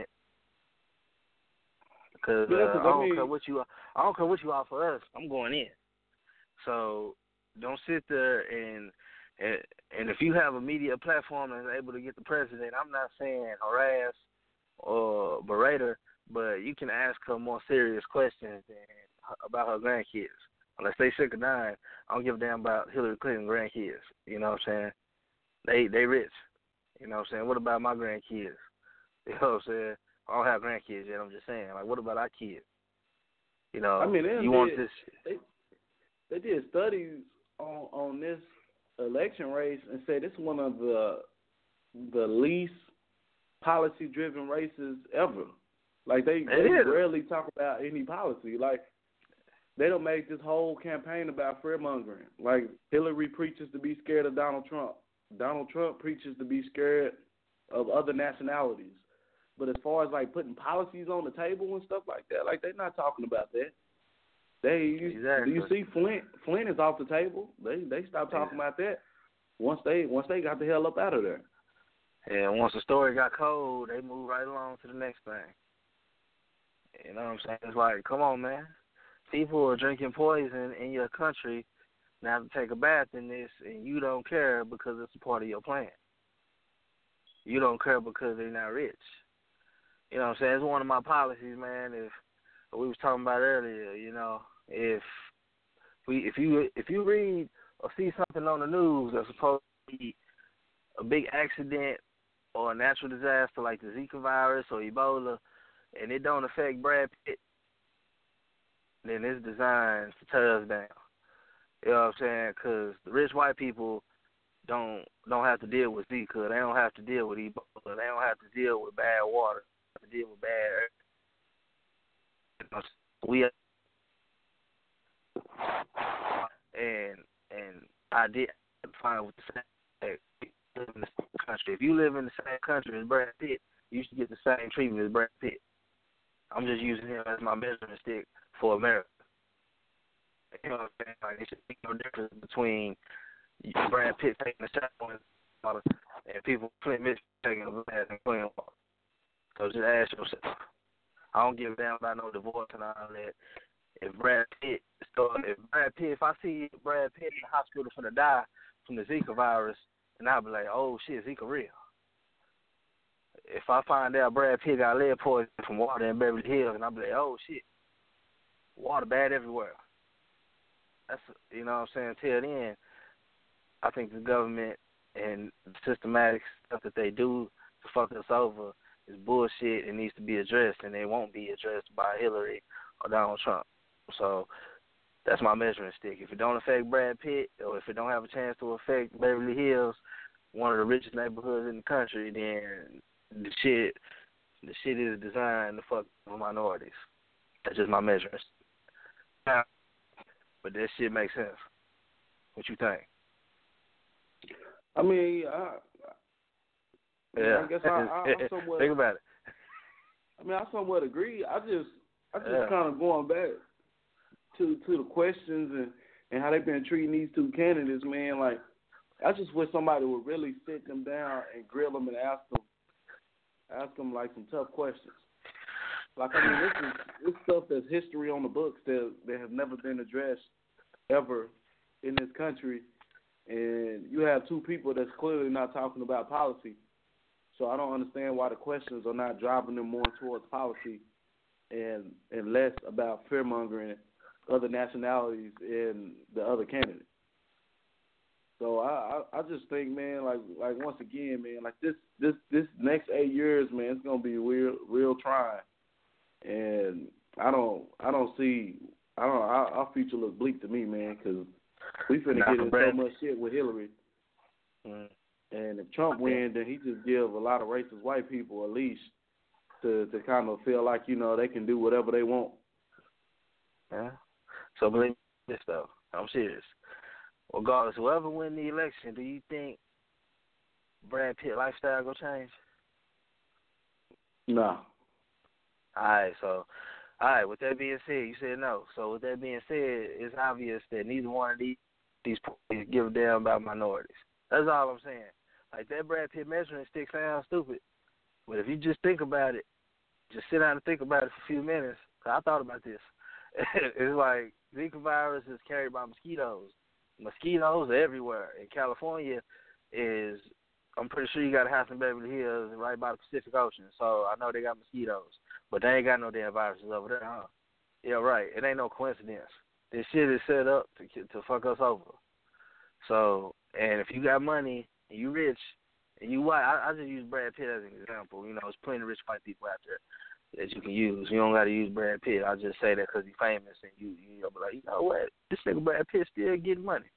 Because yeah, uh, I don't mean, care what you, I don't care what you offer us. I'm going in. So don't sit there and and and if you have a media platform that's able to get the president, I'm not saying harass or berate her, but you can ask her more serious questions than, about her grandkids. Unless they sick or dying, I don't give a damn about Hillary Clinton grandkids. You know what I'm saying? They they rich. You know what I'm saying? What about my grandkids? You know what I'm saying? I don't have grandkids yet. I'm just saying, like, what about our kids? You know, I mean, they you did, want this? They, they did studies on on this election race and said it's one of the the least policy-driven races ever. Like, they, they rarely talk about any policy. Like, they don't make this whole campaign about fear-mongering. Like, Hillary preaches to be scared of Donald Trump. Donald Trump preaches to be scared of other nationalities. But as far as, like, putting policies on the table and stuff like that, like, they're not talking about that. They you, exactly. Do you see Flint? Flint is off the table. They they stopped talking yeah. about that once they once they got the hell up out of there. And once the story got cold, they moved right along to the next thing. You know what I'm saying? It's like, come on, man. People are drinking poison in your country now to take a bath in this, and you don't care because it's a part of your plan. You don't care because they're not rich. You know what I'm saying? It's one of my policies, man. If we was talking about earlier, you know, if we if you if you read or see something on the news that's supposed to be a big accident or a natural disaster like the Zika virus or Ebola, and it don't affect Brad Pitt, then it's designed to tear us down. You know what I'm saying? Because the rich white people don't don't have to deal with Zika. They don't have to deal with Ebola. They don't have to deal with bad water. They have to deal with bad air. We and and I did find with the same live in the same country. If you live in the same country as Brad Pitt, you should get the same treatment as Brad Pitt. I'm just using him as my measuring stick for America. You know what I'm saying? Like, there should be no difference between Brad Pitt taking a shower in water and people Flint, Michigan taking a bath in clean water. So just ask yourself, I don't give a damn about no divorce and all that. If Brad Pitt, so if Brad Pitt, if I see Brad Pitt in the hospital for to die from the Zika virus, then I'll be like, oh shit, Zika real. If I find out Brad Pitt got lead poisoning from water in Beverly Hills, and I'll be like, oh shit, water bad everywhere. That's, you know what I'm saying? Till then, I think the government and the systematic stuff that they do to fuck us over is bullshit and needs to be addressed, and it won't be addressed by Hillary or Donald Trump. So that's my measuring stick. If it don't affect Brad Pitt, or if it don't have a chance to affect Beverly Hills, one of the richest neighborhoods in the country, then the shit, the shit is designed to fuck with minorities. That's just my measuring stick. But that shit makes sense. What you think? I mean, I, yeah. I guess I, I, I somewhat think about it. I mean, I somewhat agree. I just, I just yeah. kind of going back to to the questions and, and how they've been treating these two candidates, man. Like, I just wish somebody would really sit them down and grill them and ask them, ask them like some tough questions. Like, I mean, this is this stuff that's history on the books that that have never been addressed ever in this country, and you have two people that's clearly not talking about policy. So I don't understand why the questions are not driving them more towards policy and and less about fear mongering other nationalities and the other candidates. So I, I I just think, man, like like once again, man, like this this this next eight years, man, it's gonna be real real trying. And I don't, I don't see, I don't, our, our future looks bleak to me, man, because we finna get in so much shit with Hillary. Mm. And if Trump wins, then he just give a lot of racist white people a leash to to kind of feel like, you know, they can do whatever they want. Yeah. So believe this though, I'm serious. Regardless, whoever win the election, do you think Brad Pitt lifestyle gonna change? No. All right, so, all right, with that being said, you said no. So with that being said, it's obvious that neither one of these, these parties give a damn about minorities. That's all I'm saying. Like, that Brad Pitt measuring stick sounds stupid, but if you just think about it, just sit down and think about it for a few minutes, cause I thought about this. It's like Zika virus is carried by mosquitoes. Mosquitoes are everywhere. In California is, I'm pretty sure you got a house in Beverly Hills right by the Pacific Ocean, so I know they got mosquitoes. But they ain't got no damn viruses over there, huh? Yeah, right. It ain't no coincidence. This shit is set up to to fuck us over. So, and if you got money and you rich and you white, I, I just use Brad Pitt as an example. You know, there's plenty of rich white people out there that you can use. You don't got to use Brad Pitt. I just say that because he's famous, and you you know, be like, you know what? This nigga Brad Pitt still getting money.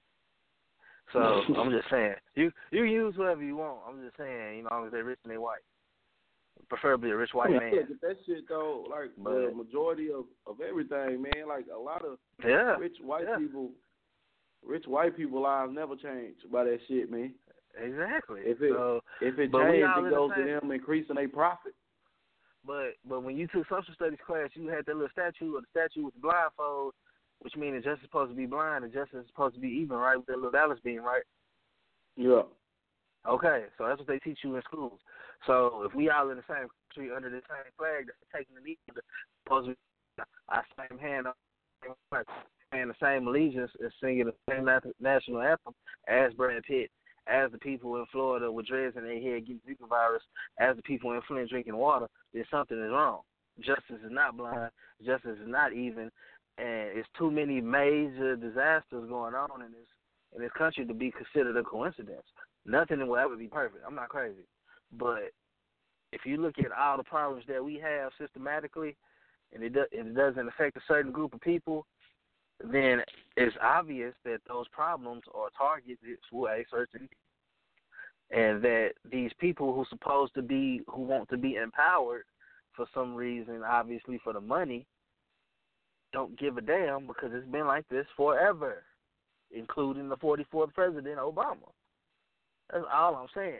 So I'm just saying, you you use whoever you want. I'm just saying, you know, as long as they're rich and they white. Preferably a rich white yeah, man. Yeah, that shit though, like but, the majority of, of everything, man. Like a lot of yeah, rich white yeah. people, rich white people lives never change by that shit, man. Exactly. If it so, if it changes, it goes to them increasing their profit. But but when you took social studies class, you had that little statue or the statue with the blindfold, which means it's just supposed to be blind and just is supposed to be even, right? With that little Dallas beam, right? Yeah. Okay, so that's what they teach you in schools. So if we all in the same country under the same flag that's taking the knee, supposed to be our same hand, and the same allegiance is singing the same national anthem as Brad Pitt, as the people in Florida with dreads in their head getting Zika virus, as the people in Flint drinking water, then something is wrong. Justice is not blind. Justice is not even, and it's too many major disasters going on in this in this country to be considered a coincidence. Nothing will ever be perfect. I'm not crazy. But if you look at all the problems that we have systematically, and it, do, it doesn't affect a certain group of people, then it's obvious that those problems are targeted for a certain people. And that these people who supposed to be, who want to be empowered for some reason, obviously for the money, don't give a damn because it's been like this forever, including the forty-fourth president, Obama. That's all I'm saying.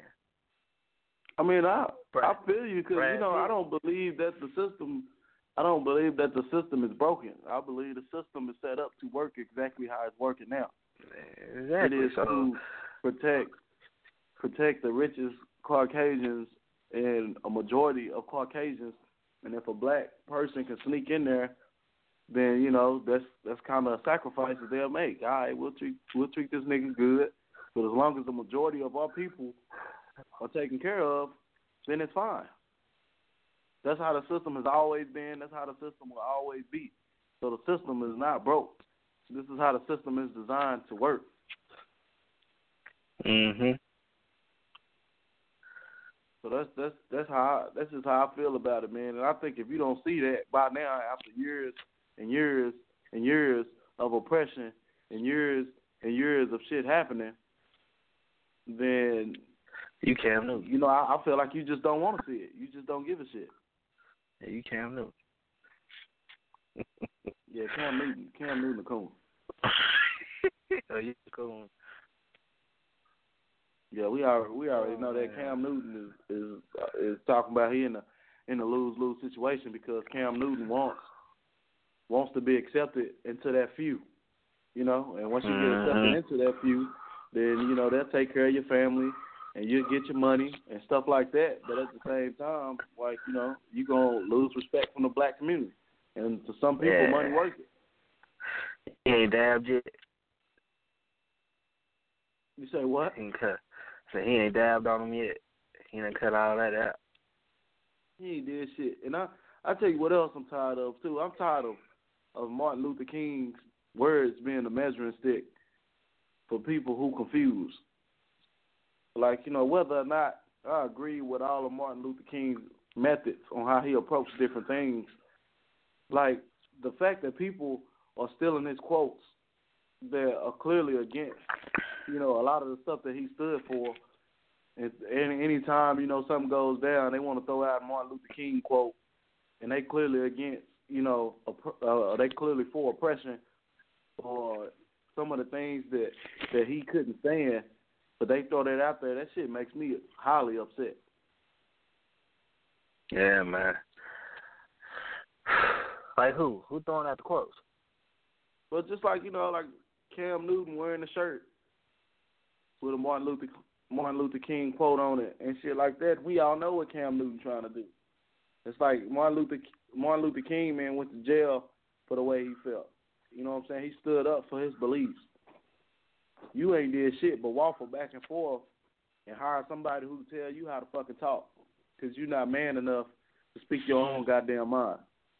I mean, I I feel you because, you know, I don't believe that the system, I don't believe that the system is broken. I believe the system is set up to work exactly how it's working now. Exactly. It is so, to protect protect the richest Caucasians and a majority of Caucasians And if a black person can sneak in there, then you know that's that's kind of a sacrifice that they'll make. All right, we'll treat we'll treat this nigga good, but as long as the majority of our people are taken care of, then it's fine. That's how the system has always been. That's how the system will always be. So the system is not broke. This is how the system is designed to work. Mhm. So that's that's that's how I, that's just how I feel about it, man. And I think if you don't see that by now, after years and years and years of oppression and years and years of shit happening, then you Cam Newton. You know, I, I feel like you just don't want to see it. You just don't give a shit. Yeah, you Cam Newton. Yeah, Cam Newton. Cam Newton, cool. Oh, you cool. Yeah, we already we already oh, know that man. Cam Newton is is uh, is talking about he in a in a lose lose situation because Cam Newton wants wants to be accepted into that few, you know. And once you get accepted mm-hmm. into that few, then you know they'll take care of your family and you'll get your money and stuff like that. But at the same time, like you know, you gonna lose respect from the black community, and to some people, yeah. money worth it. He ain't dabbed yet. You say what? He ain't cut. So he ain't dabbed on him yet. He done cut all that out. He ain't did shit. And I, I tell you what else I'm tired of, too. I'm tired of, of Martin Luther King's words being a measuring stick for people who confuse. Like, you know, whether or not I agree with all of Martin Luther King's methods on how he approached different things, like the fact that people are stealing his quotes that are clearly against, you know, a lot of the stuff that he stood for. And any time, you know, something goes down, they want to throw out a Martin Luther King quote, and they clearly against, you know, uh, they clearly for oppression or some of the things that, that he couldn't stand, but they throw that out there. That shit makes me highly upset. Yeah, man. Like who? Who throwing out the quotes? Well, just like, you know, like Cam Newton wearing a shirt with a Martin Luther Martin Luther King quote on it and shit like that. We all know what Cam Newton trying to do. It's like Martin Luther Martin Luther King, man, went to jail for the way he felt. You know what I'm saying? He stood up for his beliefs. You ain't did shit but waffle back and forth and hire somebody who tell you how to fucking talk because you're not man enough to speak your own goddamn mind.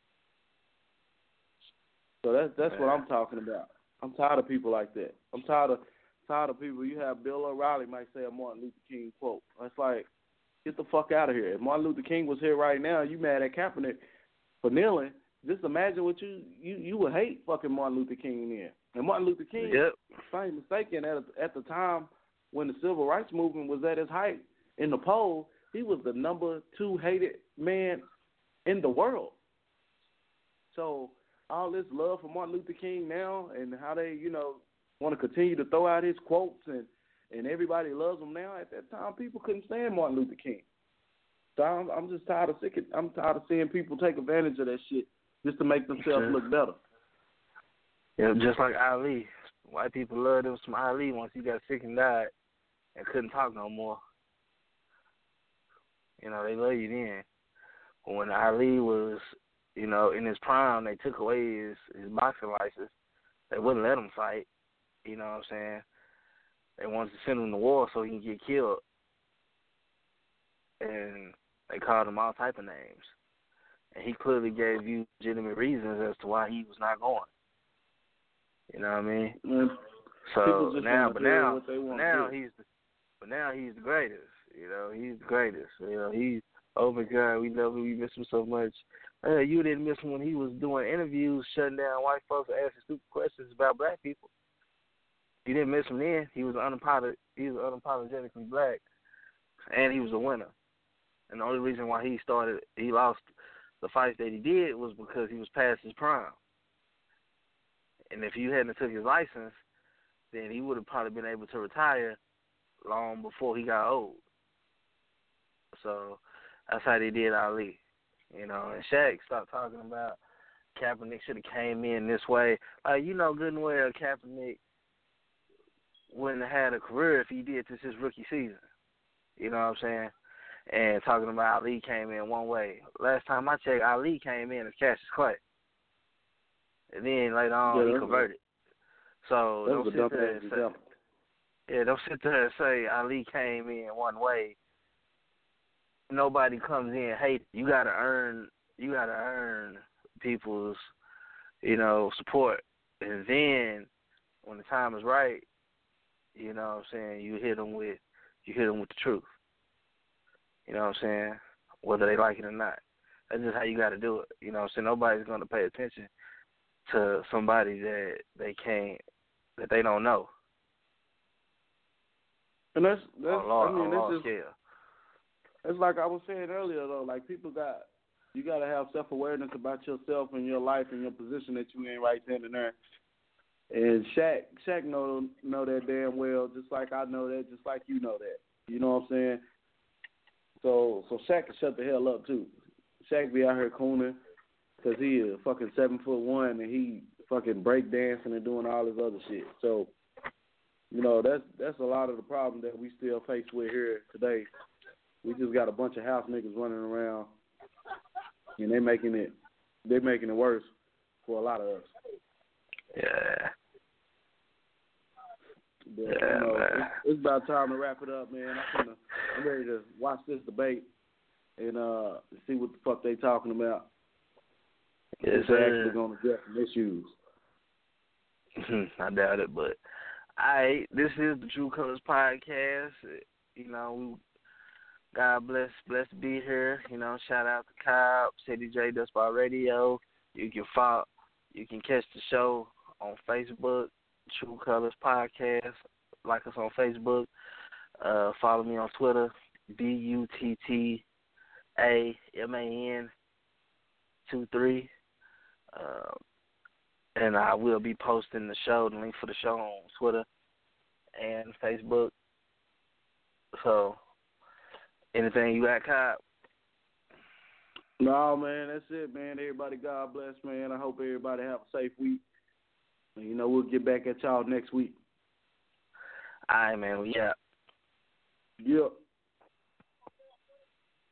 So that's that's what I'm talking about. I'm tired of people like that. I'm tired of tired of people. You have Bill O'Reilly might say a Martin Luther King quote. It's like, get the fuck out of here. If Martin Luther King was here right now, you mad at Kaepernick for kneeling. Just imagine what you you, you would hate fucking Martin Luther King then. And Martin Luther King, yep. if I ain't mistaken, at at the time when the civil rights movement was at its height in the poll, he was the number two hated man in the world. So all this love for Martin Luther King now and how they, you know, want to continue to throw out his quotes and, and everybody loves him now. At that time, people couldn't stand Martin Luther King. So I'm, I'm just tired of sick. Of, I'm tired of seeing people take advantage of that shit just to make themselves sure. look better. Yeah, just like Ali. White people loved him some Ali once he got sick and died and couldn't talk no more. You know, they love you then. But when Ali was, you know, in his prime, they took away his, his boxing license. They wouldn't let him fight. You know what I'm saying? They wanted to send him to war so he can get killed. And they called him all type of names. And he clearly gave you legitimate reasons as to why he was not going. You know what I mean? Mm. So now, but now, now to. he's, the, but now he's the greatest. You know, he's the greatest. You know, he's, oh my God, we love him, we miss him so much. Uh, you didn't miss him when he was doing interviews, shutting down white folks, asking stupid questions about black people. You didn't miss him then. He was unapolog- he was unapologetically black, and he was a winner. And the only reason why he started, he lost the fights that he did was because he was past his prime. And if you hadn't took his license, then he would have probably been able to retire long before he got old. So that's how they did Ali. You know, and Shaq stopped talking about Kaepernick should have came in this way. Like, you know good and well Kaepernick wouldn't have had a career if he did this his rookie season. You know what I'm saying? and talking about Ali came in one way. Last time I checked, Ali came in as Cassius Clay. And then later on, yeah, he converted. So that don't was a sit there and dumb say, example. yeah, don't sit there and say Ali came in one way. Nobody comes in hate. You gotta earn. You gotta earn people's, you know, support. And then when the time is right, you know what I'm saying, you hit them with, you hit them with the truth. You know what I'm saying? Whether they like it or not. That's just how you got to do it. You know what I'm saying? Nobody's going to pay attention to somebody that they can't, that they don't know. And that's, that's on law, I mean, on that's law just, scale. it's like I was saying earlier, though, like people got, you got to have self-awareness about yourself and your life and your position that you in right then and there. And Shaq, Shaq know, know that damn well, just like I know that, just like you know that. You know what I'm saying? So, so Shaq can shut the hell up, too. Shaq be out here cooning because he is fucking seven foot one and he fucking break dancing and doing all this other shit. So, you know, that's that's a lot of the problem that we still face with here today. We just got a bunch of house niggas running around, and they making it they making it worse for a lot of us. Yeah. But, yeah, you know, man. it's, it's about time to wrap it up, man. I'm, gonna, I'm ready to watch this debate and uh, see what the fuck they talking about. Yes, if they're sir. actually going to address some issues. I doubt it, but I this is the True Colors Podcast. You know, we God bless, blessed to be here. You know, shout out to Cobb, City J Dust Bar Radio. You can follow, you can catch the show on Facebook, True Colors Podcast. Like us on Facebook. Uh, follow me on Twitter, B U T T A M A N two three. Uh, and I will be posting the show, the link for the show on Twitter and Facebook. So, anything you got, Cobb? No, man, that's it, man. Everybody, God bless, man. I hope everybody have a safe week. And, you know, we'll get back at y'all next week. All right, man. We out. Yep.